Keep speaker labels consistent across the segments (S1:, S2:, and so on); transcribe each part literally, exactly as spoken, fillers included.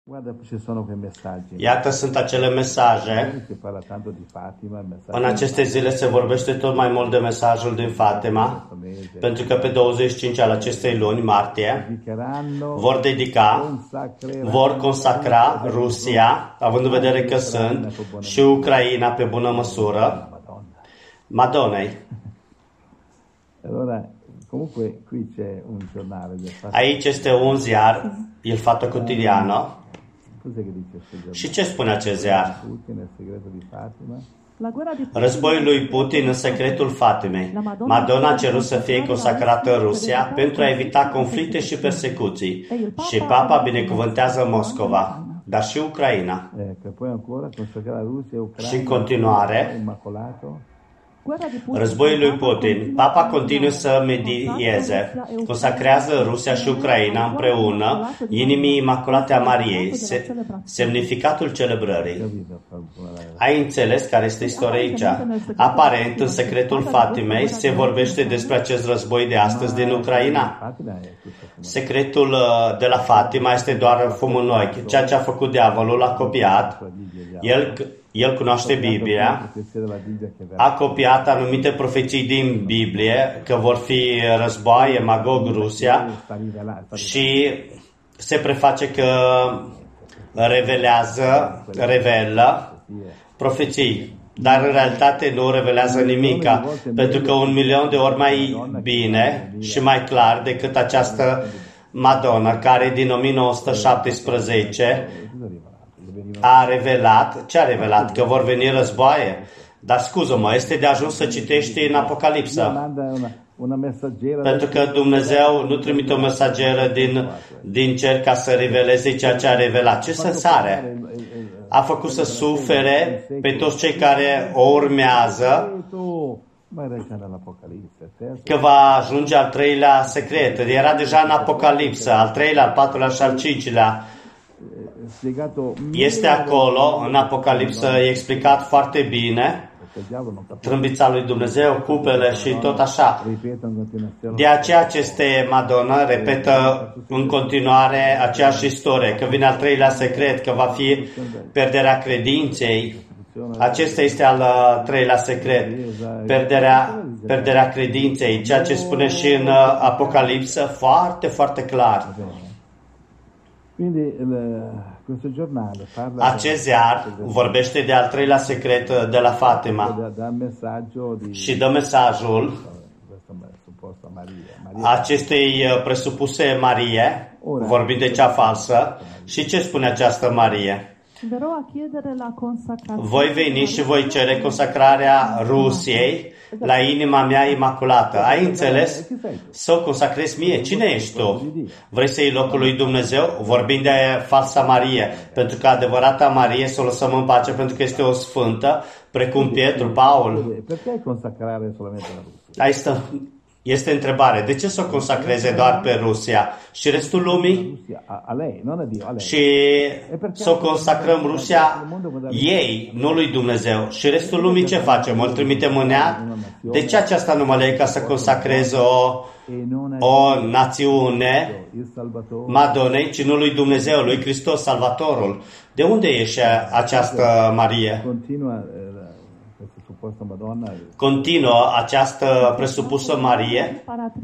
S1: Iată sunt acele mesaje. În aceste zile se vorbește tot mai mult de mesajul din Fatima, pentru că pe douăzeci și cinci al acestei luni, martie, vor dedica, vor consacra Rusia, având în vedere că sunt, și Ucraina pe bună măsură, Madonei. Aici este un ziar, Il Fatto Quotidiano. Și ce spune acest ziar? Războiul lui Putin în secretul Fatimei. Madonna a cerut să fie consacrată în Rusia pentru a evita conflicte și persecuții. Și Papa binecuvântează Moscova, dar și Ucraina. Și în continuare, războiul lui Putin. Papa continuă să medieze, consacrează Rusia și Ucraina împreună inimii imaculate a Mariei, se, semnificatul celebrării. Ai înțeles care este istoria aici? Aparent, în secretul Fatimei se vorbește despre acest război de astăzi din Ucraina. Secretul de la Fatima este doar fum în ochi. Ceea ce a făcut diavolul a copiat. El El cunoaște Biblia, a copiat anumite profeții din Biblie, că vor fi războaie, Magog, Rusia, și se preface că revelează, revelă profeții, dar în realitate nu revelează nimica, pentru că un milion de ori mai bine și mai clar decât această Madonna, care din o mie nouă sute șaptesprezece a revelat, ce a revelat? Că vor veni războaie. Dar scuză-mă, este de ajuns să citești în Apocalipsă. Pentru că Dumnezeu nu trimite o mesageră din, din cer ca să reveleze ceea ce a revelat. Ce să sare? A făcut să sufere pe toți cei care o urmează, că va ajunge al treilea secret. Era deja în Apocalipsă, al treilea, al patrulea și al cincilea. Este acolo, în Apocalipsă, e explicat foarte bine, trâmbița lui Dumnezeu, cupele și tot așa. De aceea aceste Madonna repetă în continuare aceeași istorie, că vine al treilea secret, că va fi pierderea credinței. Acesta este al treilea secret, pierderea, pierderea credinței, ceea ce spune și în Apocalipsă foarte, foarte clar. Acest ziar vorbește de al treilea secret de la Fatima și dă mesajul acestei presupuse Marie, vorbind de cea falsă. Și ce spune această Marie? Voi veni și voi cere consacrarea Rusiei la inima mea imaculată. Ai înțeles? Să o consacrezi mie. Cine ești tu? Vrei să iei locul lui Dumnezeu? Vorbim de falsa Marie. Pentru că adevărata Marie să o lăsăm în pace, pentru că este o sfântă, precum Pietru, Paul. Aici stă. Este întrebare. De ce să o consacreze doar pe Rusia și restul lumii? Și să o consacrăm Rusia ei, nu lui Dumnezeu. Și restul lumii ce facem? Îl trimitem în ea? De ce aceasta nu mă lei ca să consacreze o, o națiune Madonei, ci nu lui Dumnezeu, lui Hristos, Salvatorul? De unde ieșe această Marie? Continuă această presupusă Marie,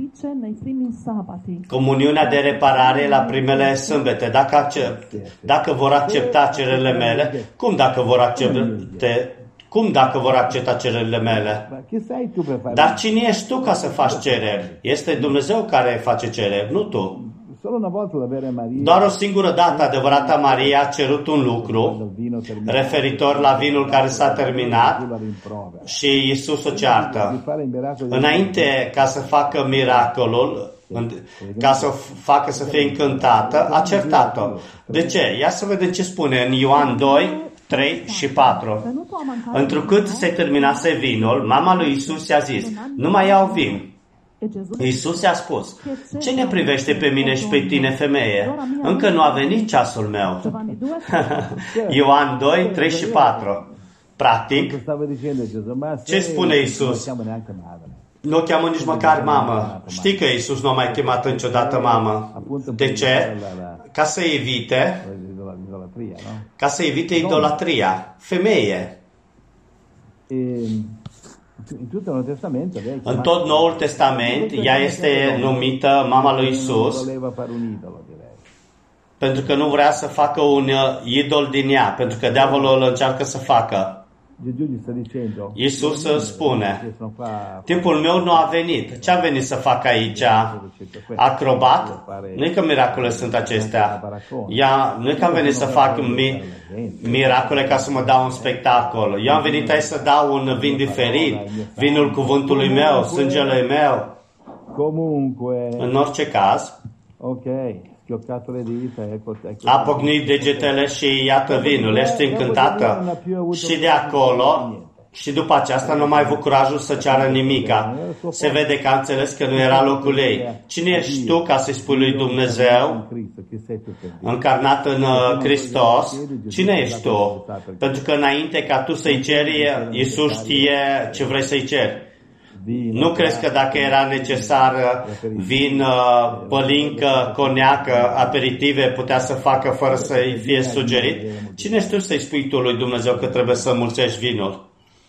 S1: comuniunea de reparare la primele sâmbete. Dacă, accept, dacă vor accepta cererile mele, cum dacă vor accepta, cum dacă vor accepta cererile mele? Dar cine ești tu ca să faci cereri? Este Dumnezeu care face cereri, nu tu. Doar o singură dată adevărata Maria a cerut un lucru referitor la vinul care s-a terminat și Iisus o ceartă. Înainte ca să facă miracolul, ca să o facă să fie încântată, a certat-o. De ce? Ia să vedem ce spune în Ioan doi, trei și patru. Întrucât se terminase vinul, mama lui Iisus i-a zis, nu mai iau vin. Iisus i-a spus, ce ne privește pe mine și pe tine, femeie? Încă nu a venit ceasul meu. Ioan doi, trei și patru. Practic, ce spune Iisus? Nu o cheamă nici măcar mamă. Știi că Iisus nu a mai chemat niciodată mamă. De ce? Ca să evite Ca să evite idolatria. Femeie. În tot Noul Testament, ea este numită mama lui Isus, pentru că nu vrea să facă un idol din ea, pentru că diavolul încearcă să facă. Iisus spune, timpul meu nu a venit. Ce a venit să facă aici? Acrobat? Nu e că miracole sunt acestea. Ea, nu e că am venit să fac mi, miracole ca să mă dau un spectacol. Eu am venit aici să dau un vin diferit, vinul cuvântului meu, sângele meu. În orice caz, a pocnit degetele și iată vinul, ești încântată. Și de acolo, și după aceasta nu mai avut curajul să ceară nimica. Se vede că a înțeles că nu era locul ei. Cine ești tu ca să-i spui lui Dumnezeu, încarnat în Hristos, cine ești tu? Pentru că înainte ca tu să-i ceri, Iisus știe ce vrei să-i ceri. Nu crezi că dacă era necesar vin, pălincă, coniacă, aperitive, putea să facă fără să-i fie sugerit? Cine știu să-i spui tu lui Dumnezeu că trebuie să mulțești vinul?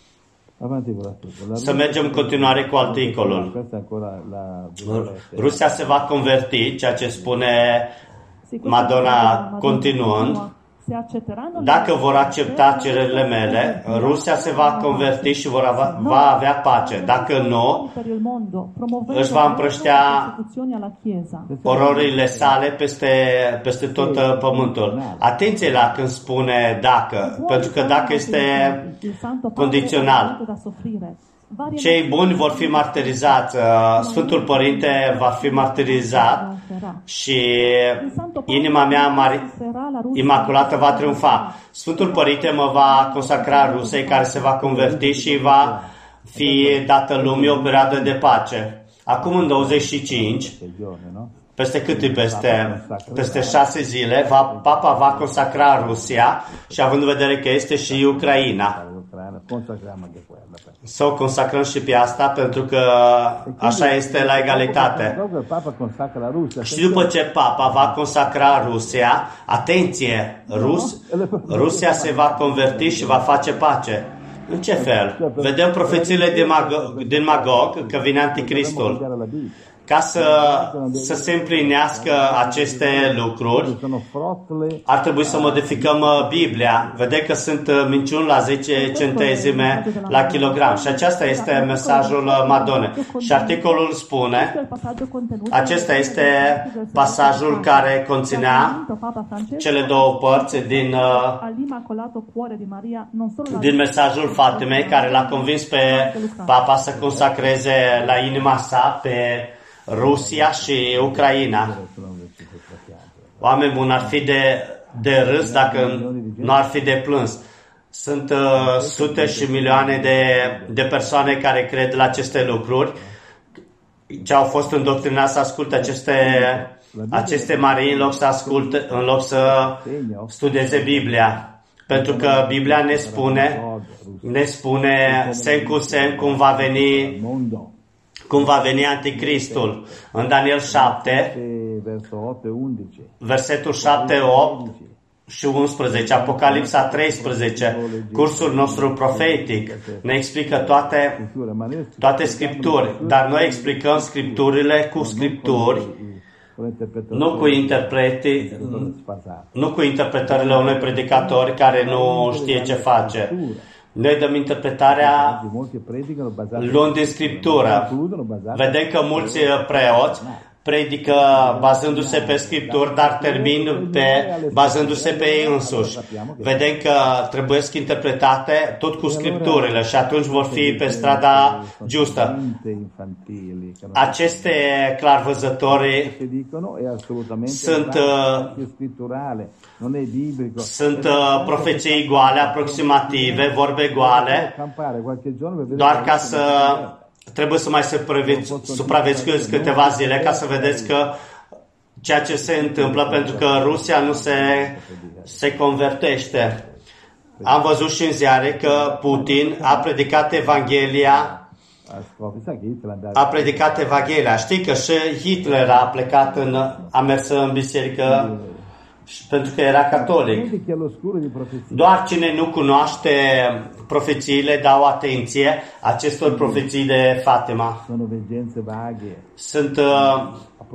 S1: Să mergem în continuare cu articolul. Rusia se va converti, ceea ce spune Madonna continuând. Dacă vor accepta cererile mele, Rusia se va converti și vor avea, va avea pace. Dacă nu, își va împrăștea ororile sale peste, peste tot pământul. Atenție la când spune dacă, pentru că dacă este condițional. Cei buni vor fi martirizați, Sfântul Părinte va fi martirizat și inima mea mari, imaculată va triumfa. Sfântul Părinte mă va consacra Rusiei, care se va converti și va fi dată lumii o perioadă de pace. Acum în douăzeci și cinci, peste cât peste, peste șase zile, va, Papa va consacra Rusia și având în vedere că este și Ucraina. Să o consacrăm și pe asta, pentru că așa este la egalitate. Și după ce Papa va consacra Rusia, atenție, Rus, Rusia se va converti și va face pace. În ce fel? Vedem profețiile din Magog, din Magog că vine Anticristul. Ca să, să se împlinească aceste lucruri, ar trebui să modificăm Biblia. Vedem că sunt minciuni la zece centezime la kilogram. Și acesta este mesajul Madonei. Și articolul spune, acesta este pasajul care conținea cele două părți din, din mesajul Fatimei, care l-a convins pe Papa să consacreze la inima sa pe Rusia și Ucraina. Oameni buni, ar fi de, de râs dacă nu ar fi de plâns. Sunt uh, sute și milioane de, de persoane care cred la aceste lucruri, ce au fost îndoctrinați să asculte aceste, aceste marii în loc să asculte, în loc să studieze Biblia. Pentru că Biblia ne spune, ne spune sen cu sen cum va veni cum va veni Anticristul. În Daniel șapte, versetul șapte, opt și unsprezece, Apocalipsa treisprezece, cursul nostru profetic ne explică toate, toate scripturi, dar noi explicăm scripturile cu scripturi, nu cu interpreti, nu cu interpretările unui predicator care nu știe ce face. Noi dăm interpretarea luând din Scriptură. Vedem că mulți preoți predică bazându-se pe Scripturi, dar termin pe, bazându-se pe ei însuși. Vedem că trebuie să interpretate tot cu Scripturile și atunci vor fi pe strada justă. Aceste clarvăzători sunt, sunt profeții goale, aproximative, vorbe goale, doar ca să trebuie să mai supraviețuiți câteva zile ca să vedeți că ceea ce se întâmplă, pentru că Rusia nu se, se convertește. Am văzut și în ziare că Putin a predicat Evanghelia a predicat Evanghelia. Știi că și Hitler a plecat în, a mers în biserică pentru că era catolic. Doar cine nu cunoaște profețiile dau atenție acestor profeții de Fatima. Sunt uh,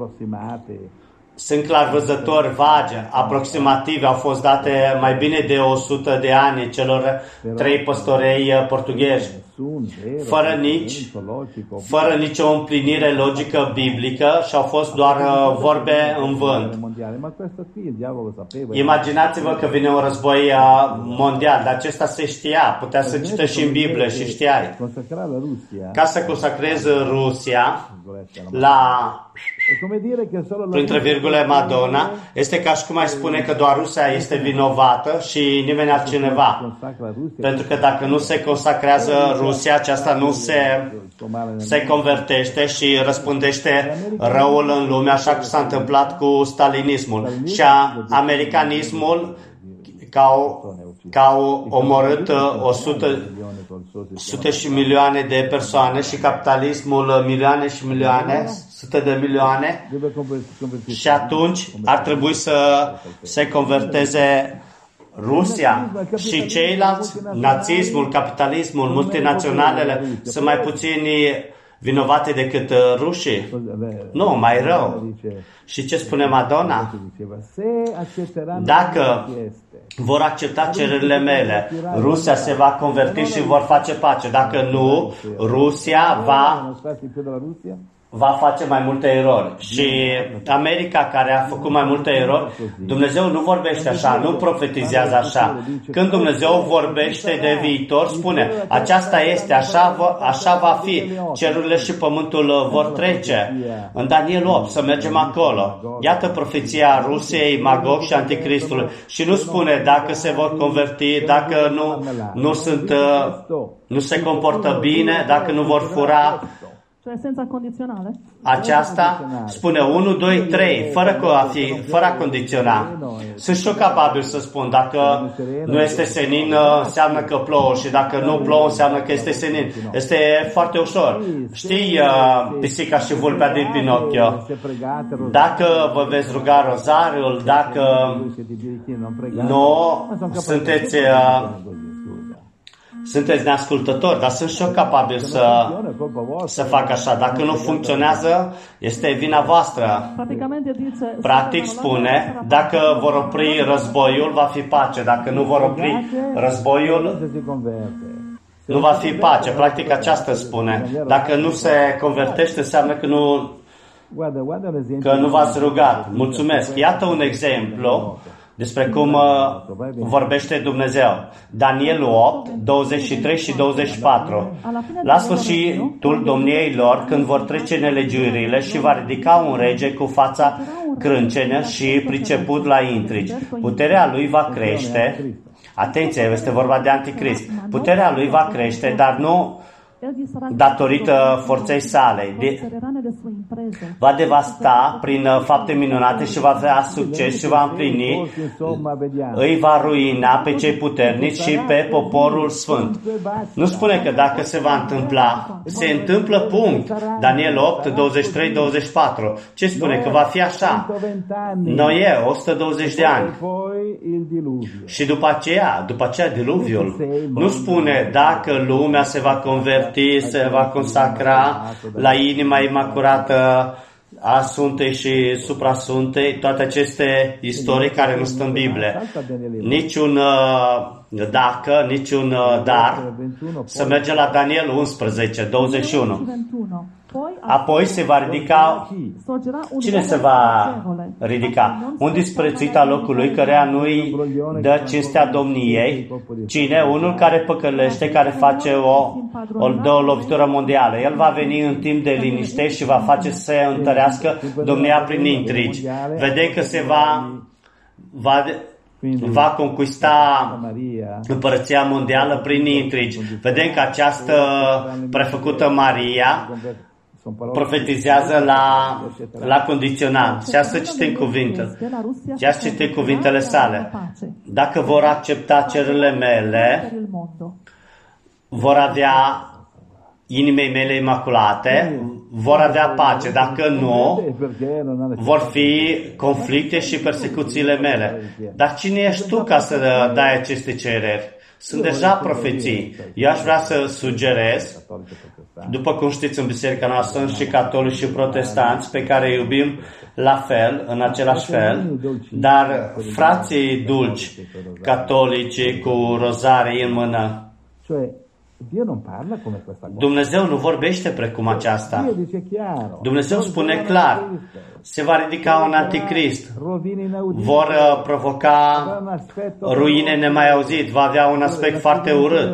S1: Sunt clarvăzători vagi, aproximative, au fost date mai bine de o sută de ani celor trei păstorei portughezi, fără nici, fără nicio împlinire logică biblică și au fost doar vorbe în vânt. Imaginați-vă că vine un război mondial, dar acesta se știa, putea să cită și în Biblie și știai. Ca să consacrezi Rusia la, printre virgule, Madonna, este ca și cum ai spune că doar Rusia este vinovată și nimeni altcineva. Pentru că dacă nu se consacrează Rusia, aceasta nu se, se convertește și răspândește răul în lume, așa cum s-a întâmplat cu stalinismul. Și americanismul, că au, că au omorât o sută, sute și milioane de persoane, și capitalismul milioane și milioane, sute de milioane, și atunci ar trebui să se converteze Rusia și ceilalți, nazismul, capitalismul, multinaționalele, sunt mai puțini vinovate decât rușii? Nu, mai rău. Și ce spune Madonna? Dacă vor accepta cererile mele, Rusia se va converti și vor face pace. Dacă nu, Rusia va... va face mai multe erori. Și America, care a făcut mai multe erori, Dumnezeu nu vorbește așa, nu profetizează așa. Când Dumnezeu vorbește de viitor, spune, aceasta este, așa va, așa va fi, cerurile și pământul vor trece. În Daniel opt, să mergem acolo. Iată profeția Rusiei, Magog și Anticristului. Și nu spune dacă se vor converti, dacă nu, nu, sunt, nu se comportă bine, dacă nu vor fura.
S2: Senza condizionale?
S1: Aceasta spune unu, doi, trei, fără a, fi, fără a condiționa. Sunt și eu capabil să spun, dacă nu este senin, înseamnă că plouă, și dacă nu plouă, înseamnă că este senin. Este foarte ușor. Știi uh, pisica și vulpea din Pinocchio? Dacă vă veți ruga rozariul, dacă nu sunteți... Uh, Sunteți neascultători, dar sunt și eu capabil să, să fac așa. Dacă nu funcționează, este vina voastră. Practic spune, dacă vor opri războiul, va fi pace. Dacă nu vor opri războiul, nu va fi pace. Practic aceasta spune. Dacă nu se convertește, înseamnă că nu, că nu v-ați rugat. Mulțumesc. Iată un exemplu despre cum uh, vorbește Dumnezeu. Daniel opt, douăzeci și trei și douăzeci și patru. La sfârșitul domniei lor, când vor trece nelegiuirile, și va ridica un rege cu fața crâncenă și priceput la intrigi. Puterea lui va crește. Atenție, este vorba de Anticrist. Puterea lui va crește, dar nu datorită forței sale. De, va devasta prin fapte minunate și va avea succes și va împlini, îi va ruina pe cei puternici și pe poporul sfânt. Nu spune că dacă se va întâmpla, se întâmplă, punct. Daniel opt, douăzeci și trei, douăzeci și patru. Ce spune? Că va fi așa. Noe, o sută douăzeci de ani. Și după aceea, după aceea diluviul. Nu spune dacă lumea se va converti, se va consacra la inima imaculată a Sfântei și supra-Sfântei, toate aceste istorii care nu sunt în Biblie. Niciun uh, dacă, niciun uh, dar. Să mergem la Daniel unsprezece, douăzeci și unu. Apoi se va ridica... Cine se va ridica? Un disprețuit al locului, căreia nu-i dă cinstea domniei. Cine? Unul care păcălește, care face o, o, dă o lovitură mondială. El va veni în timp de liniște și va face să se întărească domnia prin intrigi. Vedem că se va... va va conquista împărăția mondială prin intrigi. Vedem că această prefăcută Maria profetizează la, la condițional. Și să citim cuvintele. Și să citim cuvintele sale. Dacă vor accepta cererile mele, vor avea inimii mele imaculate, vor avea pace. Dacă nu, vor fi conflicte și persecuțiile mele. Dar cine ești tu ca să dai aceste cereri? Sunt deja profeții. Eu aș vrea să sugerez, după cum știți în biserica noastră, sunt și catolici și protestanți pe care îi iubim la fel, în același fel, dar frații dulci, catolici cu rozarii în mână, Dumnezeu nu vorbește precum aceasta. Dumnezeu spune clar, se va ridica un anticrist, vor provoca ruine nemai auzit, va avea un aspect foarte urât.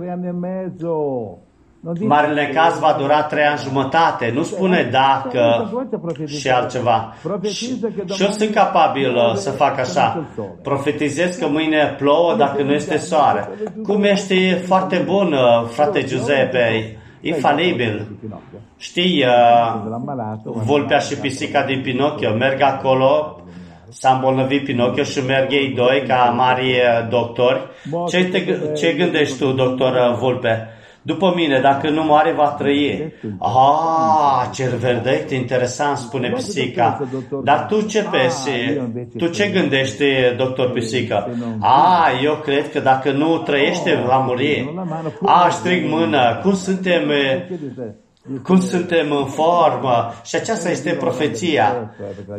S1: Marele caz va dura trei ani jumătate. Nu spune dacă și altceva. Și, și eu sunt capabil să fac așa. Profetizez că mâine plouă dacă nu este soare. Cum ești foarte bun, frate Giuseppe, infalibil. Știi, vulpea și pisica din Pinocchio merg acolo, s-a îmbolnăvit Pinocchio și merg ei doi ca mari doctori. Ce, te, ce gândești tu, doctor Vulpe? După mine, dacă nu moare, va trăi. Ah, ce verdict interesant, spune pisica. Dar tu ce pesi? Tu ce gândești, doctor pisica? Ah, eu cred că dacă nu trăiește, va muri. Ah, strig mână. Cum suntem... Cum suntem în formă? Și aceasta este profeția.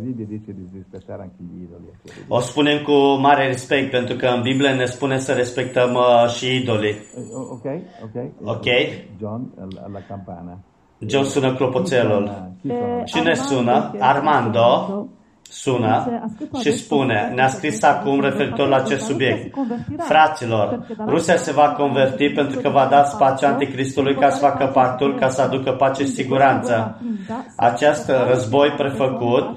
S1: O spunem cu mare respect, pentru că în Biblie ne spune să respectăm uh, și idolii. Ok? Ok? John, la campana. John sună clopoțelul. Cine sună? Armando sună și spune, ne-a scris acum referitor la acest subiect. Fraților, Rusia se va converti pentru că va da spațiu anticristului ca să facă pactul, ca să aducă pace și siguranță. Acest război prefăcut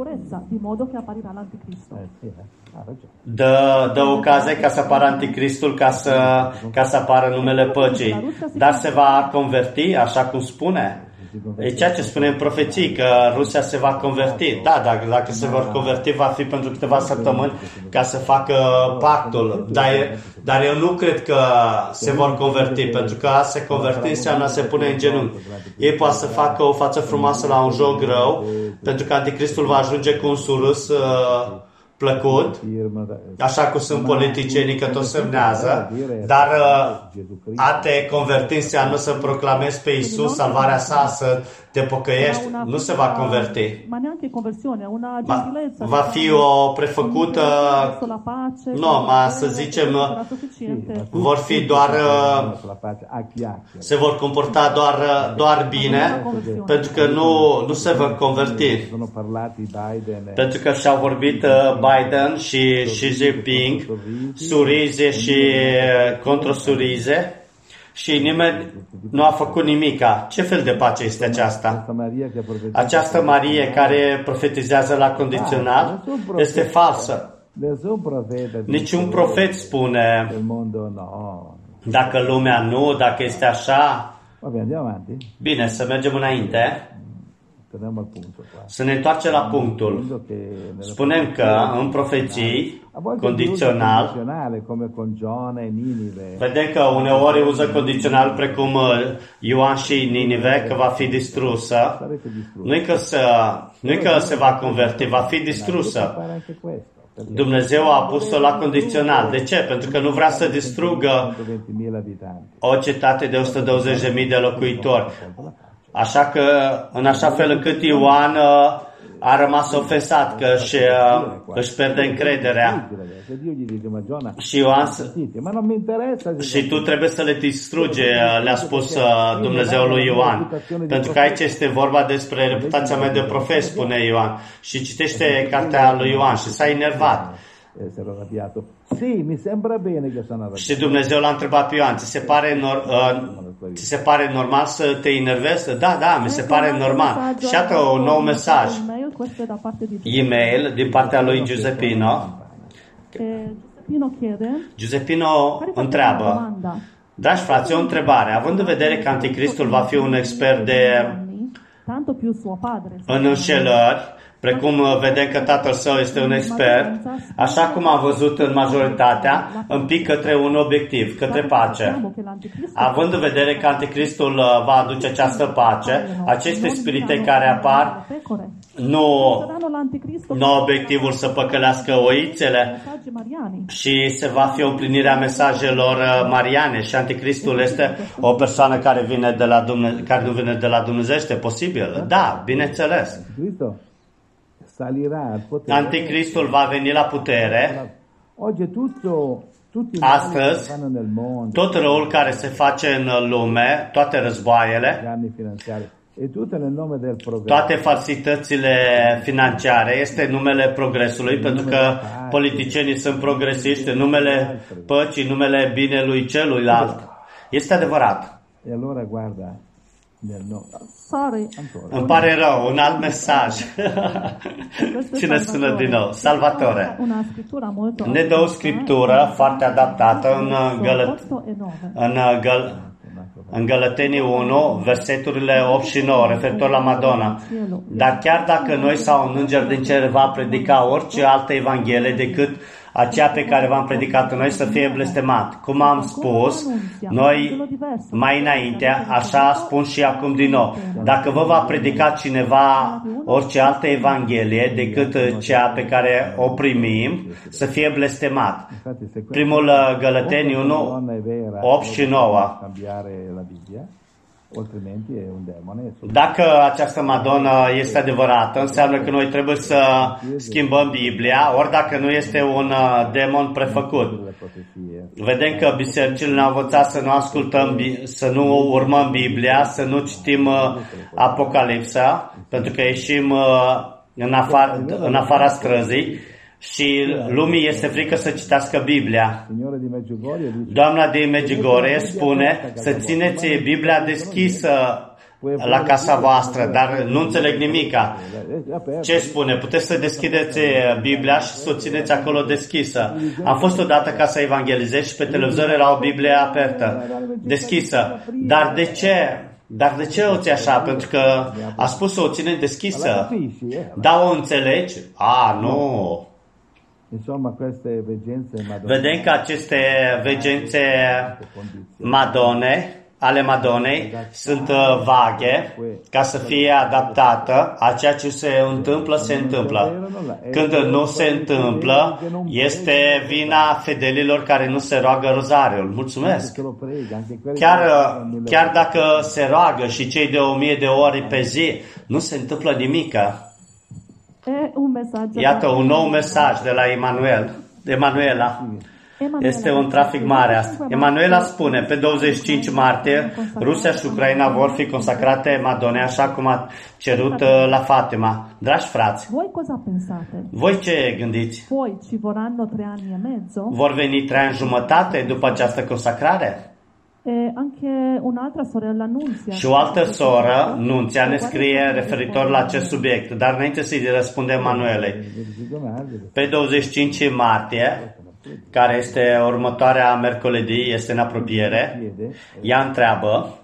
S1: dă, dă ocazie ca să apară anticristul, ca să, ca să apară numele păcii. Dar se va converti, așa cum spune? E ceea ce spune în profeții, că Rusia se va converti. Da, dacă, dacă se vor converti, va fi pentru câteva săptămâni ca să facă pactul. Dar, dar eu nu cred că se vor converti, pentru că a se converti înseamnă a se pune în genunchi. Ei poate să facă o față frumoasă la un joc rău, pentru că anticristul va ajunge cu un surâs uh, plăcut, așa cum sunt politicienii că tot semnează, dar a te converti înseamnă să proclamezi pe Iisus salvarea sa, să te pocăiești, nu se va converti. Va fi o prefăcută, nu, ma să zicem, vor fi doar, se vor comporta doar, doar bine, pentru că nu, nu se vor converti. Pentru că și-au vorbit Biden și Xi Jinping, surize și contrasurize, și nimeni nu a făcut nimica. Ce fel de pace este aceasta? Această Marie care profetizează la condițional este falsă. Niciun profet spune dacă lumea nu, dacă este așa. Bine, să mergem înainte. Să ne întoarcem la punctul. Spunem că în profeții, condițional, vedem că uneori uză condițional precum Ioan și Ninive, că va fi distrusă. Nu e că, să, nu e că se va converti, va fi distrusă. Dumnezeu a pus-o la condițional. De ce? Pentru că nu vrea să distrugă o cetate de o sută douăzeci de mii de locuitori. Așa că, în așa fel încât Ioan a rămas ofensat, că își, își pierde încrederea. Și Ioan, și tu trebuie să le distruge, le-a spus Dumnezeu lui Ioan. Pentru că aici este vorba despre reputația mea de profet, spune Ioan. Și citește cartea lui Ioan și s-a enervat. Și Dumnezeu l-a întrebat pe Ioan, ți se pare, nor, uh, ți se pare normal să te enervezi? Da, da, mi se pare normal. Și iată un nou mesaj. E-mail din partea lui Giuseppino. Giuseppino întreabă, dragi frați, o întrebare. Având în vedere că Anticristul va fi un expert de în înșelări, precum vedem că tatăl său este un expert, așa cum am văzut în majoritatea, un pic către un obiectiv, către pace. Având în vedere că Anticristul va aduce această pace, aceste spirite care apar nu, nu obiectivul să păcălească oițele și se va fi o împlinire a mesajelor mariane și Anticristul este o persoană care vine de la Dumnezeu, care nu vine de la Dumnezeu, este posibil? Da, bineînțeles. Anticristul va veni la putere. Astăzi, tot răul care se face în lume, toate războaiele, toate falsitățile financiare, este numele progresului, pentru că politicienii sunt progresiști, în numele păcii, numele binelui celuilalt. Este adevărat.
S2: Sorry.
S1: Îmi pare rău, un alt mesaj. Cine sună din nou? Salvatore. Ne dă o scriptură foarte adaptată în, Gălă... în, Găl... în Gălătenii unu, verseturile opt și nouă, referitor la Madonna. Dar chiar dacă noi sau un înger din cer va predica orice altă evanghelie decât aceea pe care v-am predicat noi, să fie blestemat. Cum am spus, noi mai înainte, așa spun și acum din nou, dacă vă va predica cineva orice altă evanghelie decât cea pe care o primim, să fie blestemat. Primul Gălăteni unu, opt și nouă. Dacă această Madonna este adevărată, înseamnă că noi trebuie să schimbăm Biblia, ori dacă nu este un demon prefăcut. Vedem că bisericile ne-au învățat să nu ascultăm, să nu urmăm Biblia, să nu citim Apocalipsa, pentru că ieșim în afara, în afara străzii și lumii este frică să citească Biblia. Doamna din Medjugorje spune să țineți Biblia deschisă la casa voastră, dar nu înțeleg nimica. Ce spune? Puteți să deschideți Biblia și să o țineți acolo deschisă. Am fost odată ca să evangelizez și pe televizor era o Biblie apertă, deschisă. Dar de ce? Dar de ce o ții așa? Pentru că a spus să o ține deschisă. Da, o înțelegi? A, nu. Vedem că aceste vegențe Madone, ale Madonei sunt vaghe ca să fie adaptată a ceea ce se întâmplă, se întâmplă. Când nu se întâmplă, este vina fedelilor care nu se roagă rozariul. Mulțumesc! Chiar, chiar dacă se roagă și cei de o mie de ori pe zi, nu se întâmplă nimica. Iată un nou mesaj de la Emanuel, Emanuela. Este un trafic mare asta. Emanuela spune, pe douăzeci și cinci martie, Rusia și Ucraina vor fi consacrate Madonei, așa cum a cerut la Fatima. Dragi frați, voi ce gândiți? Vor veni trei ani jumătate după această consacrare?
S2: E anche un'altra sorella Nunzia.
S1: Și o altă soră, Nunția, ne scrie referitor la acest subiect. Dar înainte să-i răspundem Emanuelei, pe douăzeci și cinci martie, care este următoarea mercoledì, este în apropiere, ea întreabă,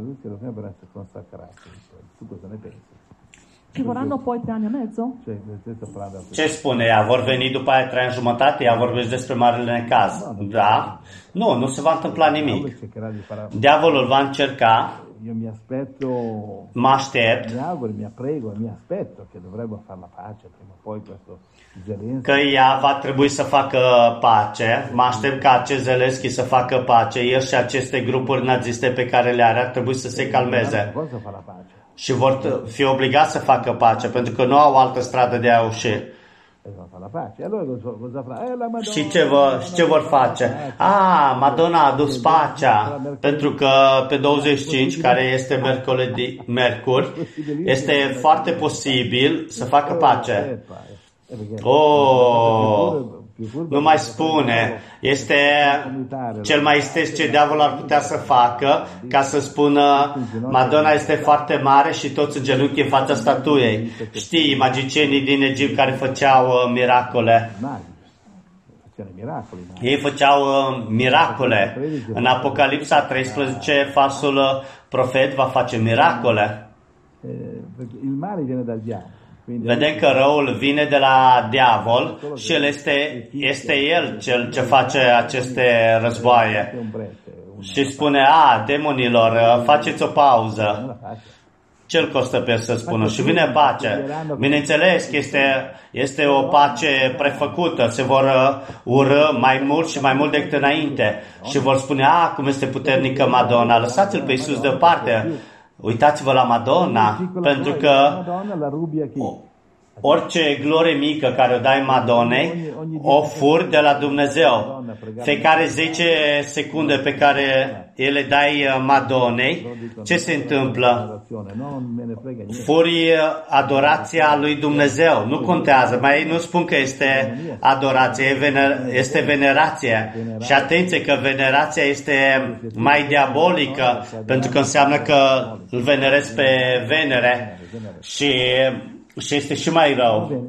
S2: ci vorranno poi tre anni e mezzo?
S1: Ce spune ea? Vor veni după aia trei ani jumătate? Ea vorbește despre marele necaz. Da? Nu, nu se va întâmpla nimic. Diavolul va încerca, mă aștept, că ea va trebui să facă pace. Mă aștept ca acest Zelenski să facă pace. El și aceste grupuri naziste pe care le are ar trebui să se calmeze. Și vor fi obligați să facă pace, pentru că nu au altă stradă de a uși. Și ce, vă, și ce vor face? Ah, Madonna a adus pacea, pentru că pe douăzeci și cinci, care este mercoledì, Mercur, este foarte posibil să facă pace. Oh, nu mai spune. Este cel mai isteț ce diavolul ar putea să facă, ca să spună Madonna este foarte mare și toți în genunchi în fața statuiei. Știi, magicienii din Egipt care făceau uh, miracole. Ei făceau uh, miracole. În Apocalipsa treisprezece, falsul profet va face miracole. Vedem că răul vine de la diavol și el este, este el cel ce face aceste războaie. Și spune, a, demonilor, faceți o pauză. Ce-l costă pe el să spună? Și vine pace. Bineînțeles că este, este o pace prefăcută. Se vor urâ mai mult și mai mult decât înainte. Și vor spune, a, cum este puternică Madonna. Lăsați-l pe Iisus deoparte. Uitați-vă la Madonna. Pentru că orice glorie mică care o dai Madonei, o furi de la Dumnezeu. Fiecare zece secunde pe care le dai Madonei, ce se întâmplă? Furi adorația lui Dumnezeu. Nu contează. Mai nu spun că este adorație, este venerație. Și atenție că venerația este mai diabolică, pentru că înseamnă că îl venerezi pe Venere. Și Și este și mai rău.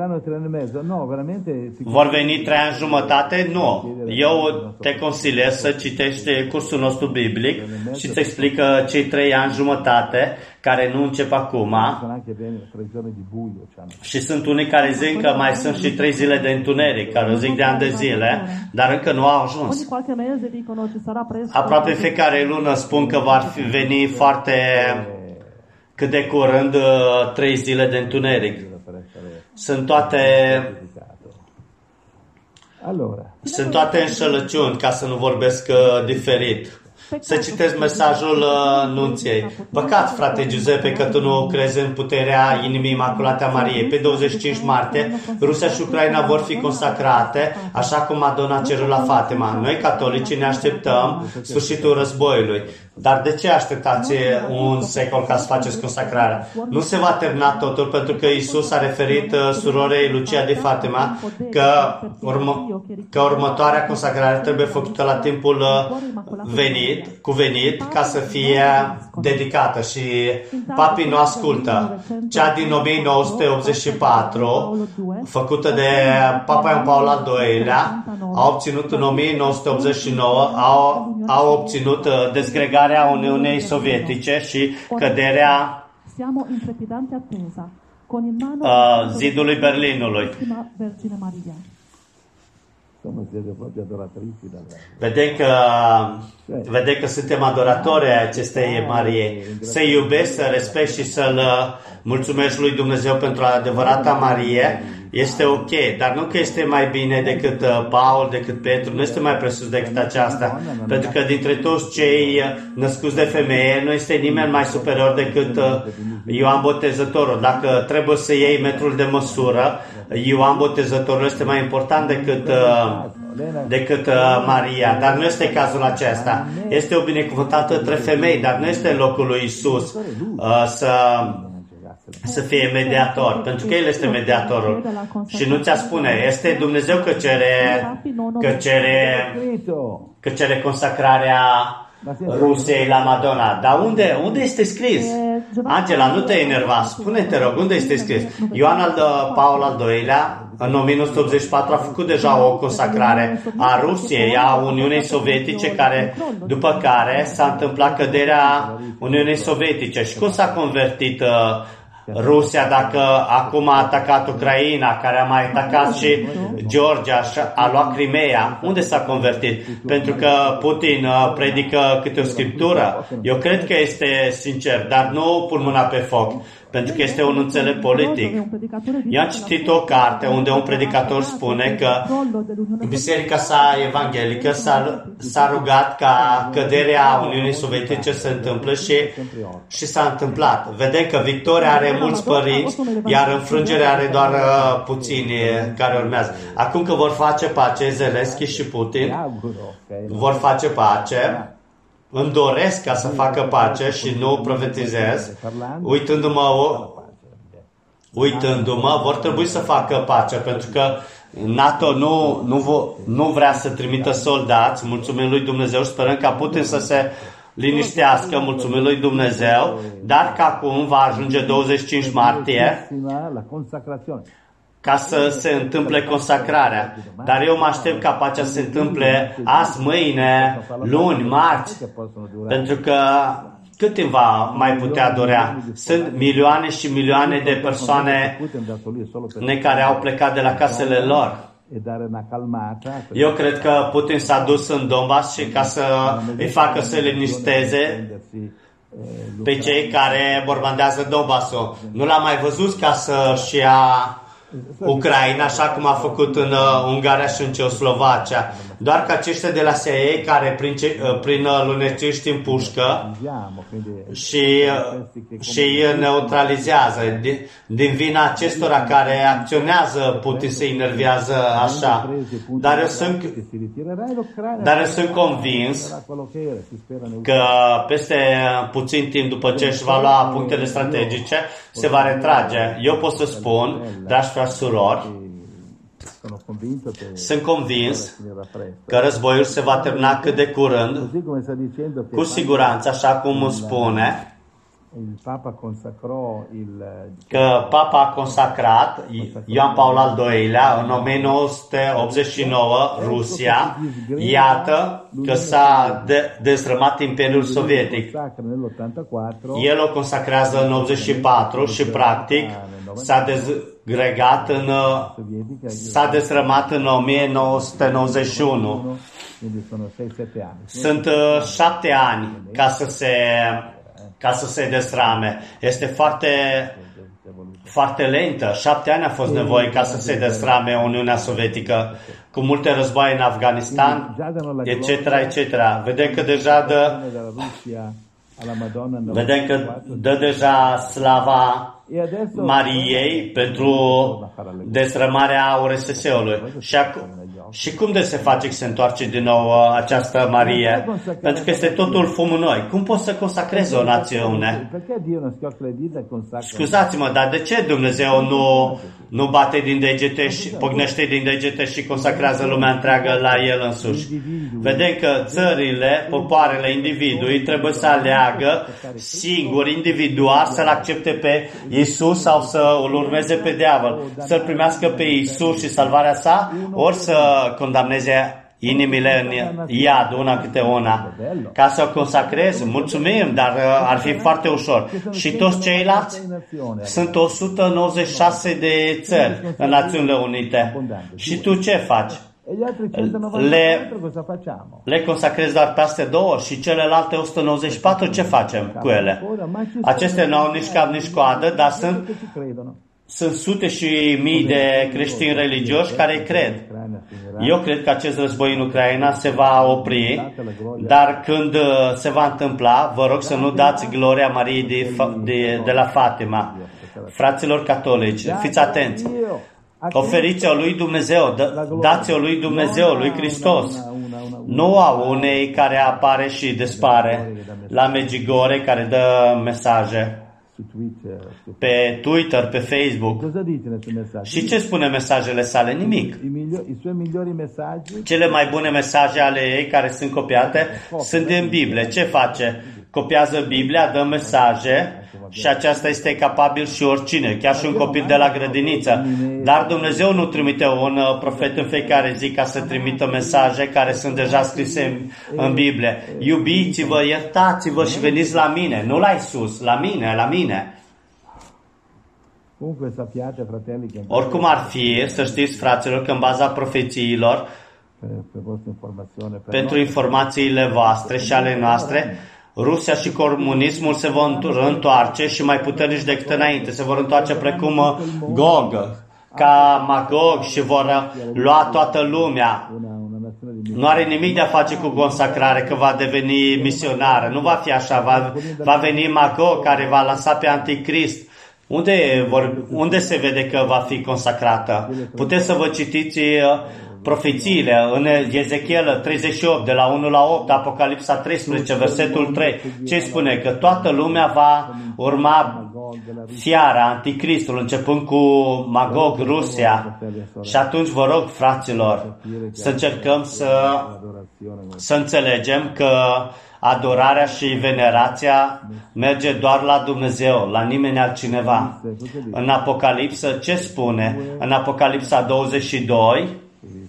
S1: Vor veni trei ani jumătate? Nu. Eu te consiliez să citești cursul nostru biblic și îți explică cei trei ani jumătate care nu încep acum. Și sunt unii care zic că mai sunt și trei zile de întuneric, care o zic de ani de zile, dar încă nu au ajuns. Aproape fiecare lună spun că va veni foarte cât de curând trei zile de întuneric. Sunt toate sunt toate înșelăciuni, ca să nu vorbesc diferit. Să citesc mesajul uh, nunției. Păcat, frate Giuseppe, că tu nu crezi în puterea inimii imaculate a Mariei. Pe douăzeci și cinci martie, Rusia și Ucraina vor fi consacrate, așa cum Madonna a cerut la Fatima. Noi, catolicii, ne așteptăm sfârșitul războiului. Dar de ce așteptați un secol ca să faceți consacrarea? Nu se va termina totul, pentru că Iisus a referit uh, surorei Lucia de Fatima că, urmă, că următoarea consacrare trebuie făcută la timpul uh, venit, cuvenit, ca să fie dedicată. Și papii nu ascultă. Cea din o mie nouă sute optzeci și patru, făcută de Papa Ioan Paul al doilea, a obținut în o mie nouă sute optzeci și nouă, au, au obținut uh, dezgregarea Uniunii Sovietice și căderea uh, zidului Berlinului. Vedem că, vedem că suntem adoratori ai acestei Mariei. Să iubești, să respecti și să-L mulțumești lui Dumnezeu pentru adevărata Marie este ok, dar nu că este mai bine decât Paul, decât Petru, nu este mai presus decât aceasta, pentru că dintre toți cei născuți de femeie nu este nimeni mai superior decât Ioan Botezătorul. Dacă trebuie să iei metrul de măsură, Ioan Botezătorul este mai important decât decât Maria, dar nu este cazul acesta. Este o binecuvântată între femei, dar nu este în locul lui Isus uh, să să fie mediator, pentru că El este mediatorul. Și nu ți-a spune, este Dumnezeu că cere că cere că cere consacrarea Rusiei la Madonna. Dar unde, unde este scris? Angela, nu te enerva. Spune-te, rog, unde este scris? Ioan al Paul al doilea, în o mie nouă sute optzeci și patru, a făcut deja o consacrare a Rusiei, a Uniunii Sovietice, care, după care s-a întâmplat căderea Uniunii Sovietice. Și cum s-a convertit uh, Rusia dacă acum a atacat Ucraina, care a mai atacat și Georgia și a luat Crimea? Unde s-a convertit? Pentru că Putin predică câte o scriptură? Eu cred că este sincer, dar nu pun mâna pe foc, pentru că este un înțelept politic. Eu am citit o carte unde un predicator spune că biserica sa evanghelică s-a, s-a rugat ca căderea Uniunii Sovietice să se întâmple și, și s-a întâmplat. Vedem că Victoria are mulți părinți, iar înfrângerea are doar uh, puțini care urmează. Acum că vor face pace, Zelenski și Putin vor face pace, îmi doresc ca să facă pace și nu profetizez, uitându-mă, uitându-mă, vor trebui să facă pace, pentru că NATO nu, nu, nu vrea să trimită soldați, mulțumim lui Dumnezeu, sperăm ca Putin să se liniștească, mulțumim lui Dumnezeu, dar că acum va ajunge douăzeci și cinci martie ca să se întâmple consacrarea. Dar eu mă aștept ca pacea să se întâmple azi, mâine, luni, marți, pentru că cât timp va mai putea durea? Sunt milioane și milioane de persoane care au plecat de la casele lor. Eu cred că Putin s-a dus în Donbass și ca să îi facă să linișteze pe cei care bombardează Donbassul. Nu l-am mai văzut ca să-și ia Ucraina, așa cum a făcut în uh, Ungaria și în Ceoslovacia. Doar că aceștia de la C I A care prin, uh, prin uh, lunecești în pușcă și, uh, și îi neutralizează. Din, din vina acestora care acționează, Putin se enervează așa. Dar eu sunt, dar eu sunt convins că peste puțin timp după ce își va lua punctele strategice, se va retrage. Eu pot să spun, dragi frați, surori, sunt convins că războiul se va termina cât de curând, cu siguranță, așa cum spune, că Papa a consacrat, Ioan Paul al doilea, în o mie nouă sute optzeci și nouă, Rusia, iată că s-a de- dezrămat Imperiul Sovietic. El o consacrează în optzeci și patru și, practic, s-a dezgregat în, s-a dezrămat în o mie nouă sute nouăzeci și unu. Sunt uh, șapte ani ca să se ca să se desrame. Este foarte, foarte lentă. Șapte ani a fost nevoie ca să se desrame Uniunea Sovietică, cu multe războaie în Afganistan, et cetera, et cetera. Vedem că deja dă, vedem că dă deja slava Mariei pentru desrămarea U R S S-ului. Și, ac- și cum de se face că se întoarce din nou această Marie? Pentru că este totul fum în noi. Cum poți să consacrezi o națiune? Scuzați-mă, dar de ce Dumnezeu nu, nu bate din degete și pocnește din degete și consacrează lumea întreagă la El însuși? Vedem că țările, popoarele, individului trebuie să aleagă singur, individual, să-L accepte pe Iisus sau să îl urmeze pe diavol, să-L primească pe Iisus și salvarea sa, ori să condamneze inimile în iad, una câte una. Ca să o consacrezi, mulțumim, dar ar fi foarte ușor. Și toți ceilalți sunt o sută nouăzeci și șase de țări în Națiunile Unite. Și tu ce faci? Le, le consacrezi doar pe astea două și celelalte o sută nouăzeci și patru, ce facem cu ele? Acestea nu au nici cap, nici coadă, dar sunt, sunt sute și mii de creștini religioși care cred. Eu cred că acest război în Ucraina se va opri, dar când se va întâmpla, vă rog să nu dați gloria Mariei de, de, de la Fatima. Fraților catolici, fiți atenți! Oferiți-o lui Dumnezeu, dați-o lui Dumnezeu, lui Hristos. Nu a unei care apare și dispare la Medjugorje, care dă mesaje pe Twitter, pe Facebook. Și ce spune mesajele sale? Nimic. Cele mai bune mesaje ale ei care sunt copiate sunt din Biblie. Ce face? Copiază Biblia, dă mesaje și aceasta este capabil și oricine, chiar și un copil de la grădiniță. Dar Dumnezeu nu trimite un profet în fiecare zi ca să trimită mesaje care sunt deja scrise în, în Biblie. Iubiți-vă, iertați-vă și veniți la mine. Nu la Iisus, la mine, la mine. Oricum ar fi, să știți, fraților, că în baza profețiilor, pentru informațiile voastre și ale noastre, Rusia și comunismul se vor întoarce și mai puternici decât înainte. Se vor întoarce precum Gog, ca Magog și vor lua toată lumea. Nu are nimic de a face cu consacrare, că va deveni misionară. Nu va fi așa. Va, va veni Magog care va lansa pe Anticrist. Unde, vor, unde se vede că va fi consacrată? Puteți să vă citiți profețiile în Ezechiel treizeci și opt, de la unu la opt, Apocalipsa treisprezece, versetul trei. Ce spune? Că toată lumea va urma fiara, Anticristul, începând cu Magog, Rusia. Și atunci vă rog, fraților, să încercăm să, să înțelegem că adorarea și venerația merge doar la Dumnezeu, la nimeni altcineva. În Apocalipsă, ce spune? În Apocalipsa douăzeci și doi,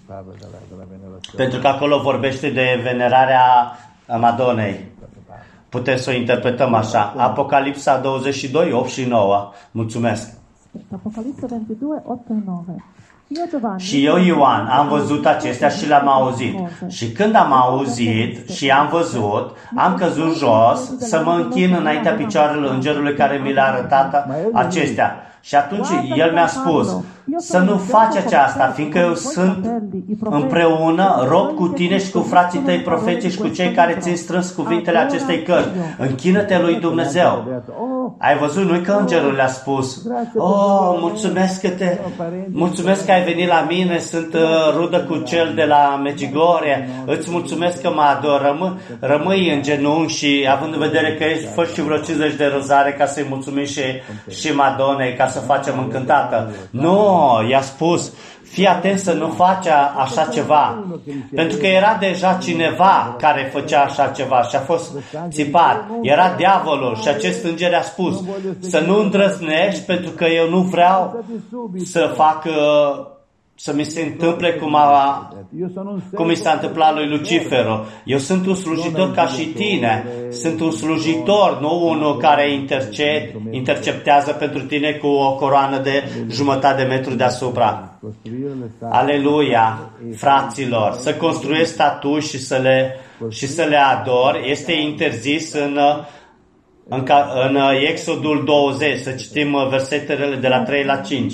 S1: pentru că acolo vorbește de venerarea Madonei. putem să o interpretăm așa. Apocalipsa douăzeci și doi, opt și nouă. Mulțumesc.
S2: Apocalipsa ventidue, otto e nove. Io Giovanni,
S1: Și eu, Ioan, am văzut acestea și le-am auzit. Și când am auzit și am văzut, am căzut jos să mă închin înaintea picioarelor îngerului care mi le-a arătat acestea. Și atunci el mi-a spus să nu faci aceasta, fiindcă eu sunt împreună, rob cu tine și cu frații tăi profeții și cu cei care țin strâns cuvintele acestei cărți. Închină-te lui Dumnezeu. Ai văzut? Nu-i că îngerul le-a spus: oh, mulțumesc că te, mulțumesc că ai venit la mine, sunt uh, rudă cu cel de la Medjugorje, îți mulțumesc că mă ador. Rămâi, rămâi în genunchi și având în vedere că ești, fă și vreo cincizeci de rozare ca să-i mulțumim și, și Madonei, ca să facem încântată. Nu, i-a spus: fii atent să nu faci așa ceva. Pentru că era deja cineva care făcea așa ceva și a fost țipat. Era diavolul și acest înger a spus: să nu îndrăznești, pentru că eu nu vreau să fac, să mi se întâmple cum, a, cum mi s-a întâmplat lui Lucifero. Eu sunt un slujitor ca și tine. Sunt un slujitor, nu unul care interced, interceptează pentru tine cu o coroană de jumătate de metru deasupra. Aleluia, fraților, să construiesc statui și să le, și să le ador este interzis în, în, în Exodul douăzeci. Să citim versetele de la trei la cinci.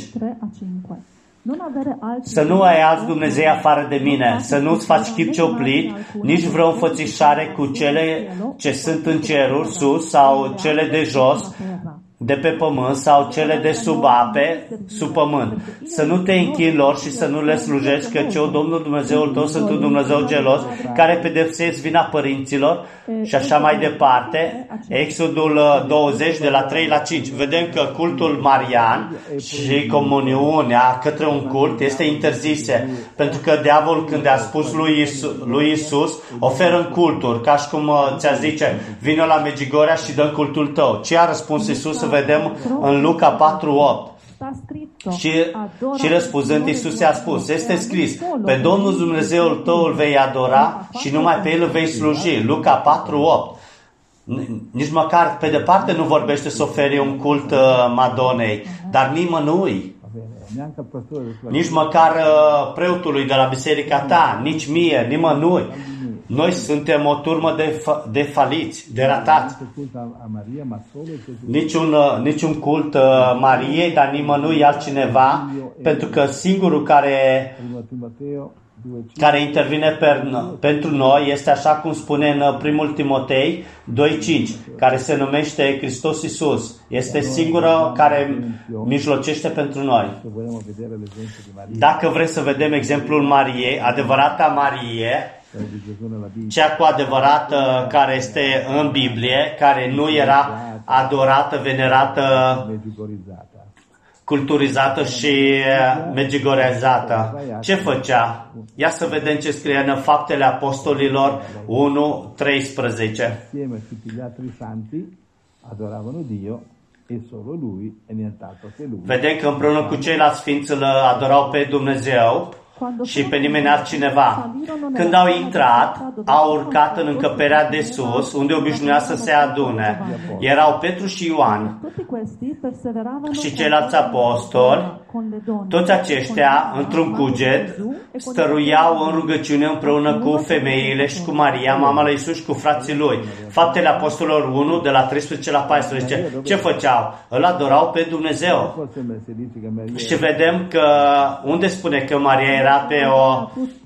S1: Să nu ai alți Dumnezei afară de mine, să nu-ți faci chip cioplit, nici vreo înfățișare cu cele ce sunt în ceruri sus sau cele de jos, de pe pământ, sau cele de sub ape, sub pământ. Să nu te închini lor și să nu le slujești, căci eu, Domnul Dumnezeul tău, sunt un Dumnezeu gelos, care pedepsesc vina părinților și așa mai departe. Exodul douăzeci, de la trei la cinci. Vedem că cultul marian și comuniunea către un cult este interzise, pentru că diavolul, când a spus lui Isus, lui Isus, oferă culturi, ca și cum ți-a zice: vină la Medjugorje și dă cultul tău. Ce a răspuns Isus? Să vedem în Luca patru opt. Și, și răspunzând, Iisus i-a spus: este scris, pe Domnul Dumnezeul tău îl vei adora și numai pe El îl vei sluji. Luca patru opt. Nici măcar pe departe nu vorbește să oferi un cult uh, Madonei, dar nimănui. Nici măcar uh, preotului de la biserica ta, nici mie, nimănui. Noi suntem o turmă de, fa- de faliți, de ratați. Niciun, niciun cult uh, Mariei, dar nimănui altcineva, pentru că singurul care, care intervine per, pentru noi este, așa cum spune în primul Timotei doi cinci, care se numește Hristos Iisus. Este singurul care mijlocește pentru noi. Dacă vreți să vedem exemplul Mariei, adevărata Marie, cea cu adevărat care este în Biblie, care nu era adorată, venerată, culturizată și medjugorjeizată. Ce făcea? Ia să vedem ce scrie în Faptele Apostolilor unu treisprezece. Vedem că împreună cu ceilalți sfinți îl adorau pe Dumnezeu și pe nimeni altcineva. Când au intrat, au urcat în încăperea de sus, unde obișnuia să se adune. Erau Petru și Ioan și ceilalți apostoli. Toți aceștia, într-un cuget, stăruiau în rugăciune împreună cu femeile și cu Maria, mama lui Iisus, și cu frații lui. Faptele Apostolilor unu, de la treisprezece la paisprezece. Ce făceau? Îl adorau pe Dumnezeu. Și vedem că unde spune că Maria era pe o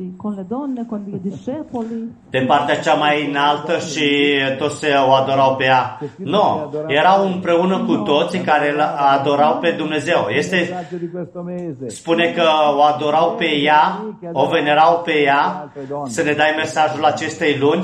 S1: pe partea cea mai înaltă și toți se o adorau pe ea. Nu, erau împreună cu toții care adorau pe Dumnezeu. Este, spune că o adorau pe ea, o venerau pe ea. Să ne dai mesajul acestei luni.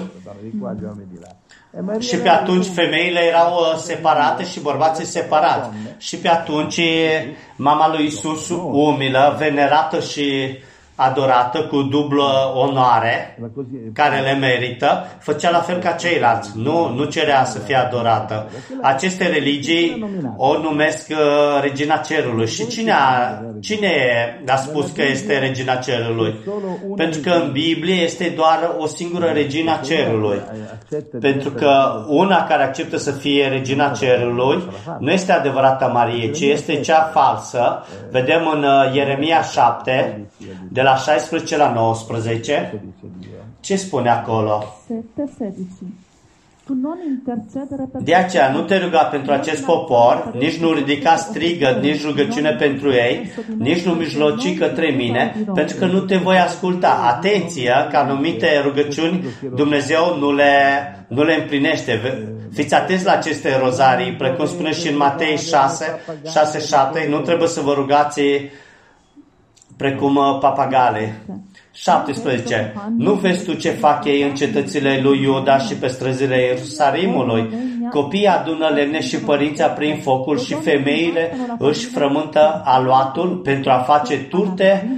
S1: Și pe atunci femeile erau separate și bărbații separați. Și pe atunci mama lui Iisus, umilă, venerată și adorată cu dublă onoare, care le merită, făcea la fel ca ceilalți. Nu, nu cerea să fie adorată. Aceste religii o numesc uh, Regina Cerului. Și cine a, cine a spus că este Regina Cerului? Pentru că în Biblie este doar o singură Regina Cerului. Pentru că una care acceptă să fie Regina Cerului nu este adevărata Marie, ci este cea falsă. Vedem în Ieremia șapte, de la șaisprezece la nouăsprezece, ce spune acolo? De aceea nu te ruga pentru acest popor, nici nu ridica strigă, nici rugăciune pentru ei, nici nu mijloci către mine, pentru că nu te voi asculta. Atenție că anumite rugăciuni Dumnezeu nu le, nu le împlinește. Fiți atenți la aceste rozarii, precum spune și în Matei șase, șase, șapte, nu trebuie să vă rugați precum papagale. șaptesprezece. Nu vezi tu ce fac ei în cetățile lui Iuda și pe străzile Ierusalimului? Copiii adună lemne și părinții aprind focul și femeile își frământă aluatul pentru a face turte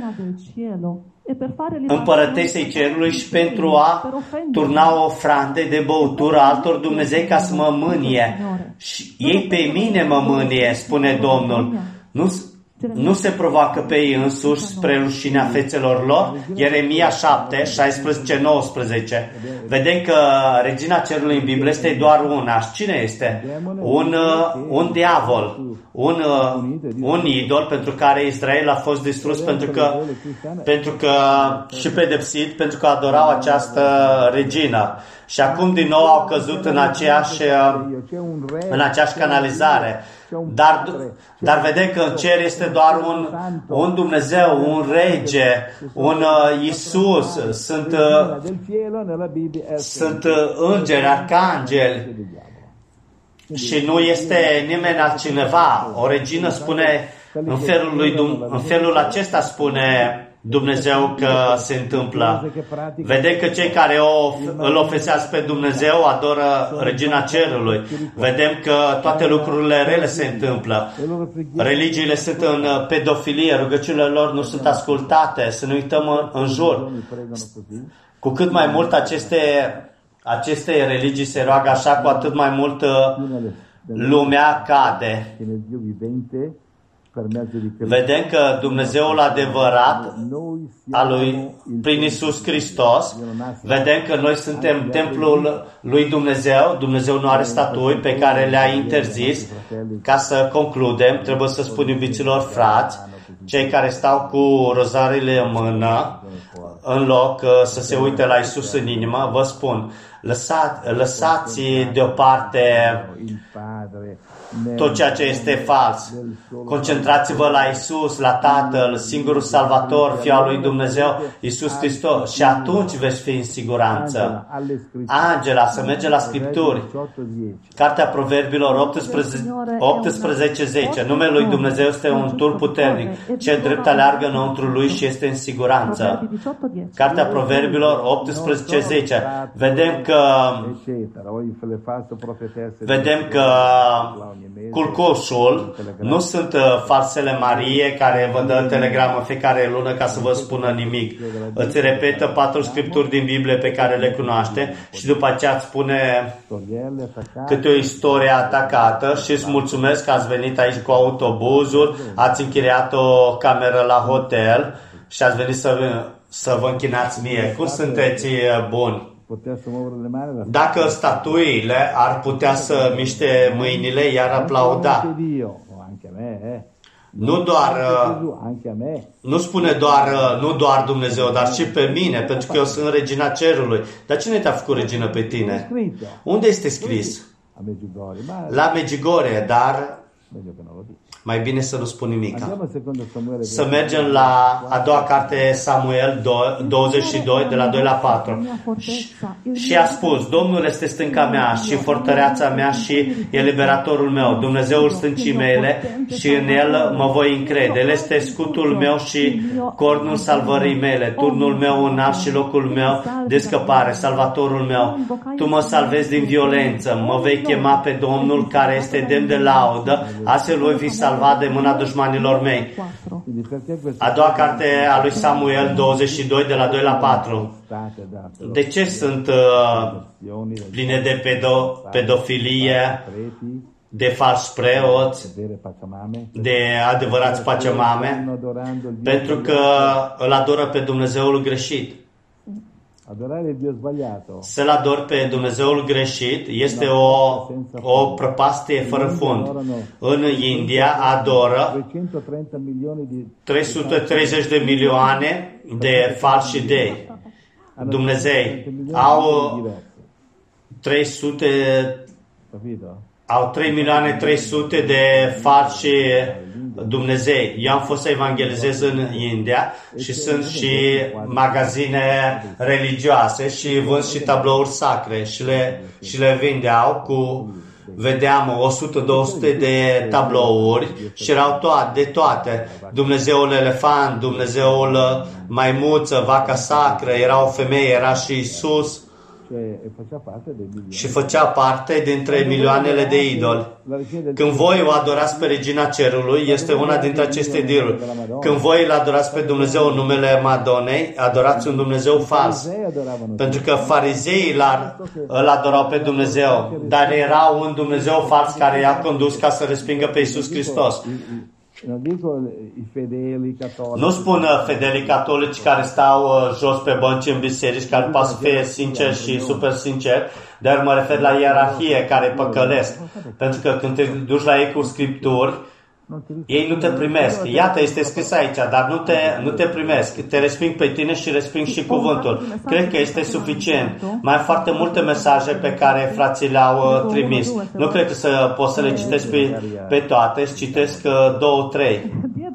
S1: împărătesei cerului și pentru a turna ofrande de băutură altor Dumnezei ca să mă mânie. Și ei pe mine mă mânie, spune Domnul. Nu Nu se provoacă pe ei însuși spre rușinea fețelor lor? Ieremia șapte, șaisprezece, nouăsprezece. Vedem că Regina Cerului în Biblie este doar una. Și cine este? Un, un diavol, un, un idol pentru care Israel a fost distrus pentru că, pentru că și pedepsit pentru că adorau această regină. Și acum din nou au căzut în aceeași, în aceeași canalizare. Dar, dar vedem că în cer este doar un, un Dumnezeu, un rege, un uh, Iisus, sunt, uh, sunt uh, îngeri, arcangeli și nu este nimeni altcineva. O regină spune, în felul, lui, în felul acesta spune Dumnezeu că se întâmplă. Vedem că cei care o, îl ofesează pe Dumnezeu adoră Regina Cerului. Vedem că toate lucrurile rele se întâmplă. Religiile sunt în pedofilie, rugăciunile lor nu sunt ascultate. Să ne uităm în jur. Cu cât mai mult aceste, aceste religii se roagă așa, cu atât mai mult lumea cade. Vedem că Dumnezeul adevărat a lui, prin Iisus Hristos, vedem că noi suntem templul lui Dumnezeu. Dumnezeu nu are statui pe care le-a interzis. Ca să concludem, trebuie să spun, iubiților frați, cei care stau cu rozariile în mână, în loc să se uite la Iisus în inimă, vă spun, lăsați, lăsați deoparte tot ceea ce este fals. Concentrați-vă la Isus, la Tatăl, singurul Salvator, Fiul lui Dumnezeu, Isus Hristos, și atunci veți fi în siguranță. Angela, să merge la Scripturi. Cartea Proverbilor optsprezece zece. Numele lui Dumnezeu este un tur puternic. Ce drept aleargă înăuntru lui și este în siguranță. Cartea Proverbilor optsprezece zece. Vedem că vedem că culcoșul nu sunt falsele Marie care vă dă telegramă fiecare lună ca să vă spună nimic. Îți repetă patru scripturi din Biblie pe care le cunoaște și după aceea îți spune câte o istorie atacată și îți mulțumesc că ați venit aici cu autobuzul, ați închiriat o cameră la hotel și ați venit să, să vă închinați mie. Cum sunteți buni? Dacă statuile ar putea să miște mâinile, iar aplauda. Nu doar, nu spune doar, nu doar Dumnezeu, dar și pe mine, pentru că eu sunt Regina Cerului. Dar cine te-a făcut regină pe tine? Unde este scris? La Medjugorje, dar mai bine să nu spun nimic. Să mergem la a doua carte Samuel douăzeci și doi, de la doi la patru. Și, și a spus, Domnul este stânca mea și fortăreața mea și eliberatorul meu, Dumnezeul stâncii mele și în El mă voi încrede. El este scutul meu și cornul salvării mele, turnul meu înalt și locul meu de scăpare, salvatorul meu. Tu mă salvezi din violență, mă vei chema pe Domnul care este demn de laudă, astfel voi fi salvat de mâna dușmanilor mei. A doua carte a lui Samuel douăzeci și doi, de la doi la patru. De ce sunt uh, pline de pedo- pedofilie, de falși preoți, de adevărați pacemame? Pentru că îl adoră pe Dumnezeul greșit. Să-L ador pe Dumnezeul greșit este o, o prăpastie fără fund. În India adoră trei sute treizeci de milioane de falși dei. Dumnezei au trei sute au trei milioane trei sute de falși Dumnezei. Eu am fost să evangelizez în India și sunt și magazine religioase și vând și tablouri sacre și le, și le vindeau cu, vedeam o sută două sute de tablouri și erau toate, de toate. Dumnezeul elefant, Dumnezeul maimuță, vaca sacră, era o femeie, era și Iisus. Și făcea parte dintre milioanele de idoli. Când voi o adorați pe Regina Cerului, este una dintre aceste diruri. Când voi îl adorați pe Dumnezeu în numele Madonei, adorați un Dumnezeu fals. Pentru că farizeii îl adorau pe Dumnezeu, dar era un Dumnezeu fals care i-a condus ca să respingă pe Iisus Hristos. Nu spun fedelii catolici care stau jos pe bănci în biserici, care poate să fie sinceri și super sinceri, dar mă refer la ierarhie care păcălesc. Pentru că când te duci la ei cu scripturi, ei nu te primesc. Iată, este scris aici, dar nu te, nu te primesc. Te resping pe tine și resping și cuvântul. Cred că este suficient. Mai am foarte multe mesaje pe care frații le-au trimis. Nu cred că să pot să le citesc pe, pe toate. Îți citesc două, trei.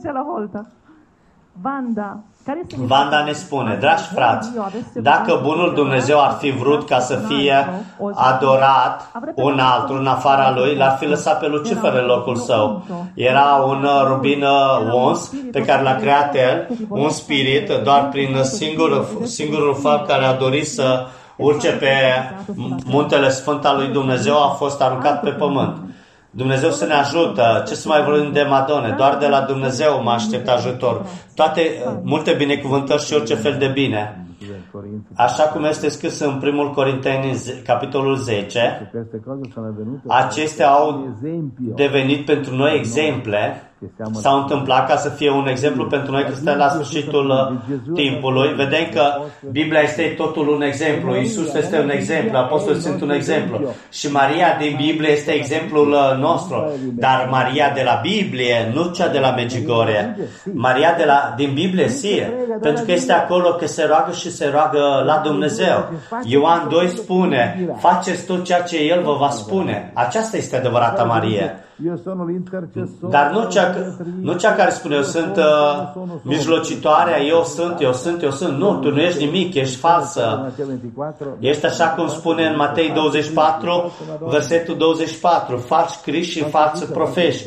S1: Vanda ne spune, dragi frați, dacă bunul Dumnezeu ar fi vrut ca să fie adorat un altul în afara lui, l-ar fi lăsat pe Lucifer în locul său. Era un rubin uns pe care l-a creat el, un spirit, doar prin singur, singurul fapt care a dorit să urce pe muntele sfânt al lui Dumnezeu, a fost aruncat pe pământ. Dumnezeu să ne ajută. Ce să mai vorbim de Madone? Doar de la Dumnezeu mă aștept ajutor. Toate, multe binecuvântări și orice fel de bine. Așa cum este scris în primul Corinteni, capitolul zece, acestea au devenit pentru noi exemple, s-au întâmplat ca să fie un exemplu pentru noi că suntem la sfârșitul timpului. Vedem că Biblia este totul un exemplu, Iisus este un exemplu, apostolii sunt un exemplu și Maria din Biblie este exemplul nostru, dar Maria de la Biblie, nu cea de la Medjugorje. Maria de la, din Biblie, si, pentru că este acolo că se roagă și se roagă la Dumnezeu. Ioan doi spune, faceți tot ceea ce El vă va spune. Aceasta este adevărata Marie. Dar nu cea, nu cea care spune, eu sunt uh, mijlocitoarea, eu sunt, eu sunt, eu sunt. Nu, tu nu ești nimic, ești falsă. Ești așa cum spune în Matei douăzeci și patru, versetul douăzeci și patru, falși Cristi și falși profești.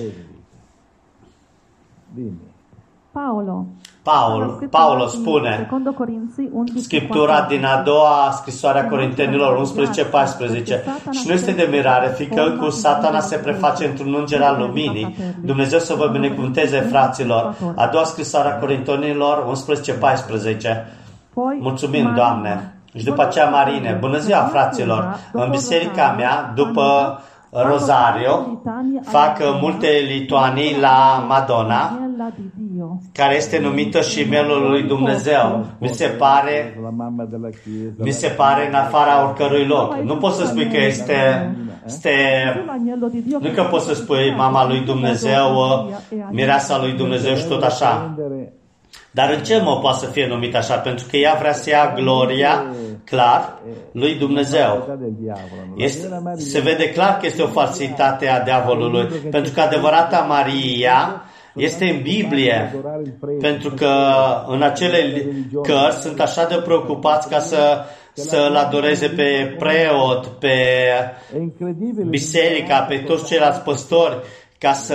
S2: Paolo.
S1: Paul, Paolo spune, Scriptura din a doua scrisoare a Corintenilor unsprezece paisprezece, și nu este de mirare, fiindcă cu Satana se preface într-un înger al luminii. Dumnezeu să vă binecuvânteze, fraților. A doua scrisoare a Corintenilor unsprezece paisprezece. Mulțumim, Doamne. Și după aceea Marine. Bună ziua, fraților. În biserica mea, după Rosario, fac multe lituanii la Madonna, care este numită și mielul lui Dumnezeu. Mi se pare, mi se pare în afara oricărui loc. Nu poți să spui că este, este nu că poți să spui mama lui Dumnezeu, mireasa lui Dumnezeu și tot așa. Dar în ce mod poate să fie numită așa? Pentru că ea vrea să ia gloria, clar, lui Dumnezeu. Este, se vede clar că este o falsitate a diavolului. Pentru că adevărata Maria este în Biblie, pentru că în acele cărți sunt așa de preocupați ca să să-L adoreze pe preot, pe biserica, pe toți ceilalți păstori, ca să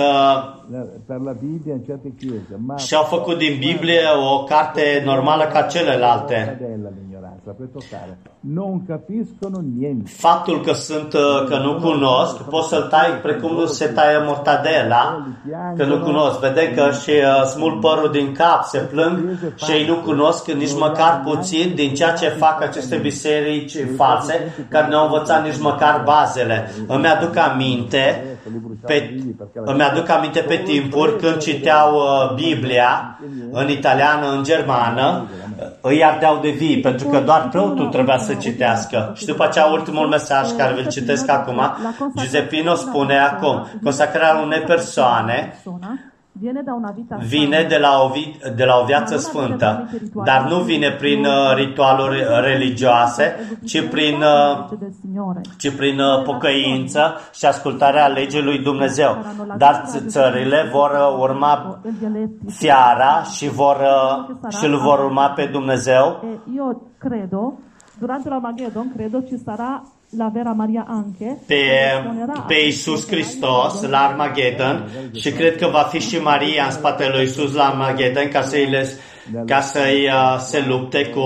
S1: și-au făcut din Biblie o carte normală ca celelalte. Faptul că sunt, că nu cunosc, poți să-l tai precum nu se taie mortadela, că nu cunosc. Vede că și uh, smul părul din cap, se plâng și ei nu cunosc nici măcar puțin din ceea ce fac aceste biserici false, care ne-au învățat nici măcar bazele. Îmi aduc aminte pe, îmi aduc aminte pe timpuri când citeau uh, Biblia în italiană, în germană, îi ardeau de vii, pentru că doar preotul trebuia să citească. Și după aceea, ultimul mesaj care vi-l citesc acum, Giuseppino spune acum, consacrarea unei persoane vine de la, o vi- de la o viață sfântă, dar nu vine prin uh, ritualuri religioase, ci prin, uh, ci prin uh, pocăință și ascultarea legii lui Dumnezeu. Dar țările vor uh, urma fiara și, vor, uh, și îl vor urma pe Dumnezeu.
S2: Eu credo, durante l'Armageddon, credo ci sarà la vera Maria anche
S1: pe, pe Iisus Hristos la Armageddon și cred că va fi și Maria în spatele lui Iisus la Armageddon ca să-i les, ca să-i uh, se lupte cu,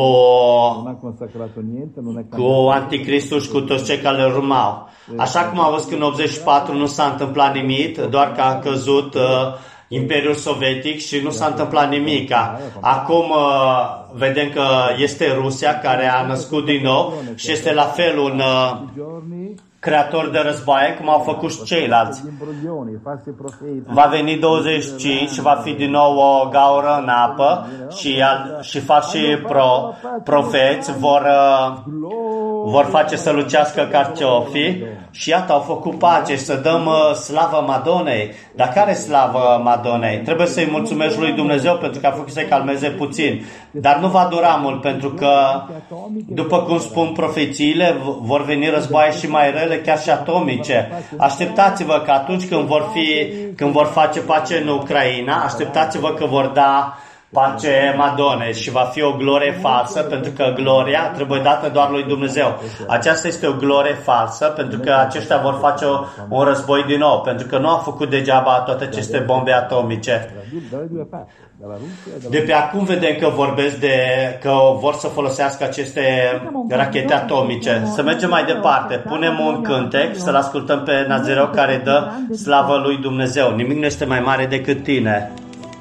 S1: cu Anticristul și cu toți cei care le urmau. Așa cum am văzut că în optzeci și patru nu s-a întâmplat nimic, doar că a căzut uh, Imperiul Sovietic și nu s-a întâmplat nimica. Acum uh, vedem că este Rusia care a născut din nou și este la fel un uh, creator de războaie, cum au făcut și ceilalți. Va veni douăzeci și cinci și va fi din nou o gaură în apă și, al, și fac și pro, profeți vor, uh, vor face să lucească carciofii și iată, au făcut pace și să dăm uh, slavă Madonei. Dar care slavă Madonei? Trebuie să-i mulțumești lui Dumnezeu pentru că a făcut să-i calmeze puțin. Dar nu va dura mult pentru că, după cum spun profețiile, vor veni războaie și mai rele, chiar și atomice. Așteptați-vă că atunci când vor, fi, când vor face pace în Ucraina, așteptați-vă că vor da pace Madonei și va fi o glorie falsă, pentru că gloria trebuie dată doar lui Dumnezeu. Aceasta este o glorie falsă, pentru că aceștia vor face o, un război din nou, pentru că nu au făcut degeaba toate aceste bombe atomice. De pe acum vedem că vorbesc de că vor să folosească aceste rachete atomice. Să mergem mai departe. Punem un cântec, să-l ascultăm pe Nazireu care dă slavă lui Dumnezeu. Nimic nu este mai mare decât tine.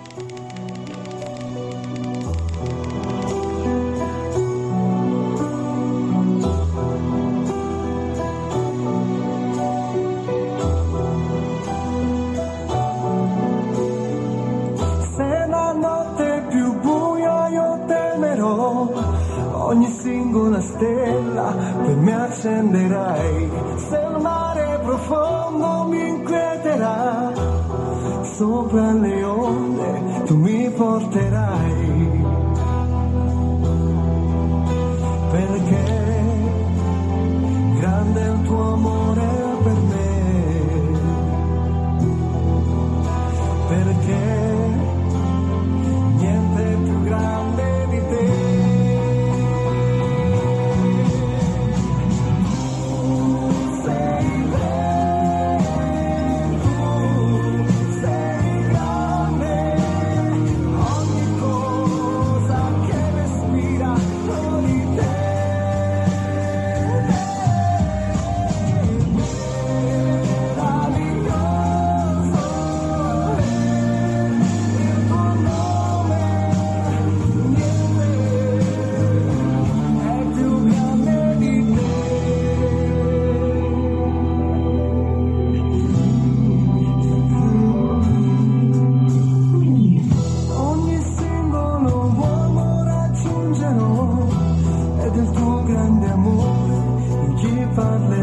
S3: Ogni singola stella per me accenderai, se il mare profondo mi inquieterà, sopra le onde tu mi porterai, perché grande è il tuo amore per me, perché niente è più grande di te. Parle